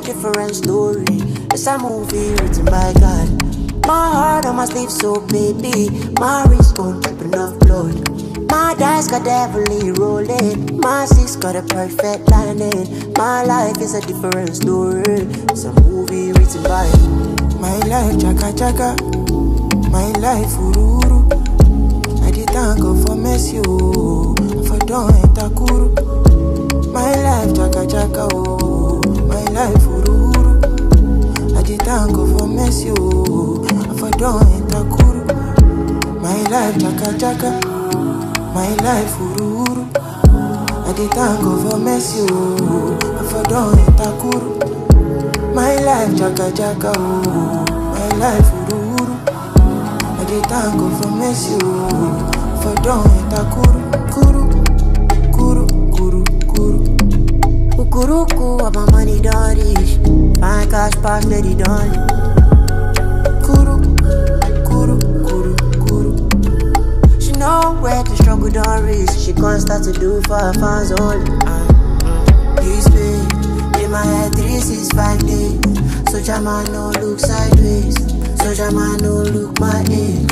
different story. It's a movie written by God. My heart on my sleeve, so baby. My wrist gon' dripping off blood. My dice got heavily rolling. My six got a perfect lining. My life is a different story. It's a movie written by my life, chaka chaka. My life, ururu. I did thank God for mercy, oh. For don't enter kuru. My life, chaka chaka, oh. My life, ururu. I did thank God for mercy, oh. For don't enter kuru. My life, chaka chaka. My life, ururu. I did thank God for mercy, oh. For don't enter kuru. My life, chaka chaka, oh. My life, ururu. I did thank God for mercy, oh. For don't enter kuru, kuru, kuru, kuru, kuru. Kukuruku, what my money done reach. Fine cash pass, lady done. Kuru, kuru, kuru, kuru. She know where the struggle done reach. She can't start to do for her fans only. This pain in my head, 365 days. So Jama no look sideways. So Jama no look my age.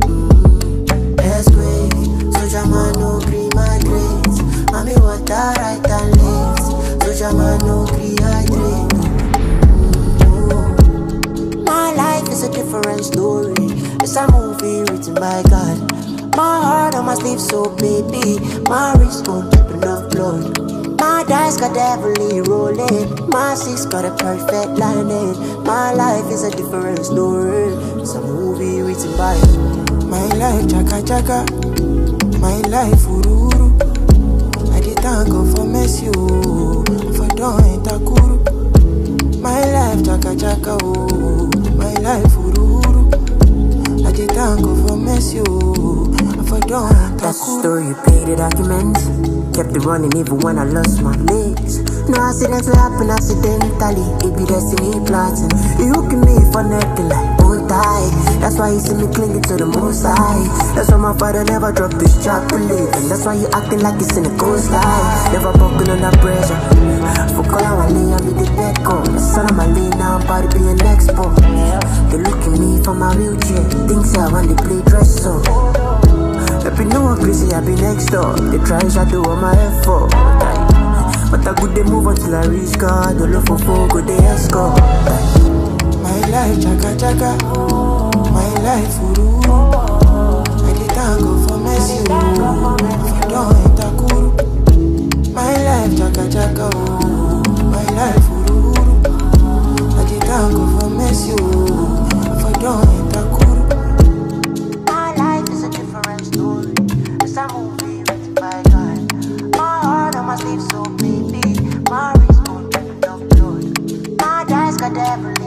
Earthquake. So Jama no green my grades. Mommy water right and left. So Jama no rehydrate. My life is a different story. It's a movie written by God. My heart on my sleeve, so baby. My wrist gon' dripping off blood. My dice got heavily rolling. My six got a perfect lining. My life is a different story. It's a movie written by my life, chaka chaka. My life, ururu. I did thank God for mercy, oh. For don't enter kuru. My life, chaka chaka, oh. My life, ururu. I did thank God for mercy, oh. For don't enter that's kuru. the story, you pay the documents. Kept it running even when I lost my legs. No accidents will happen accidentally. It be destiny plotting. You hooking me for necking like bone tie. That's why you see me clinging to the most high. That's why my father never dropped his job to live. And that's why you acting like it's in the coastline. Never broken under pressure. For color my lane, I be the deco. The son of my lane, now I'm about to be an expo. They look at me from my wheelchair. Things I when they play dress so. If you know I'm crazy, I be next door. They try to do all my effort. But I good they move until I reach God. The love for folk, good they escort. My life, chaka chaka. My life, ururu. I did thank God for mercy, oh. For don't enter kuru. My life, chaka chaka, oh. My life, ururu. I did thank God for mercy, oh. For don't enter kuru. My life is a different story. It's a movie written by God. My heart on my sleeve, so baby. My wrist gon' dripping off blood. My dice got devil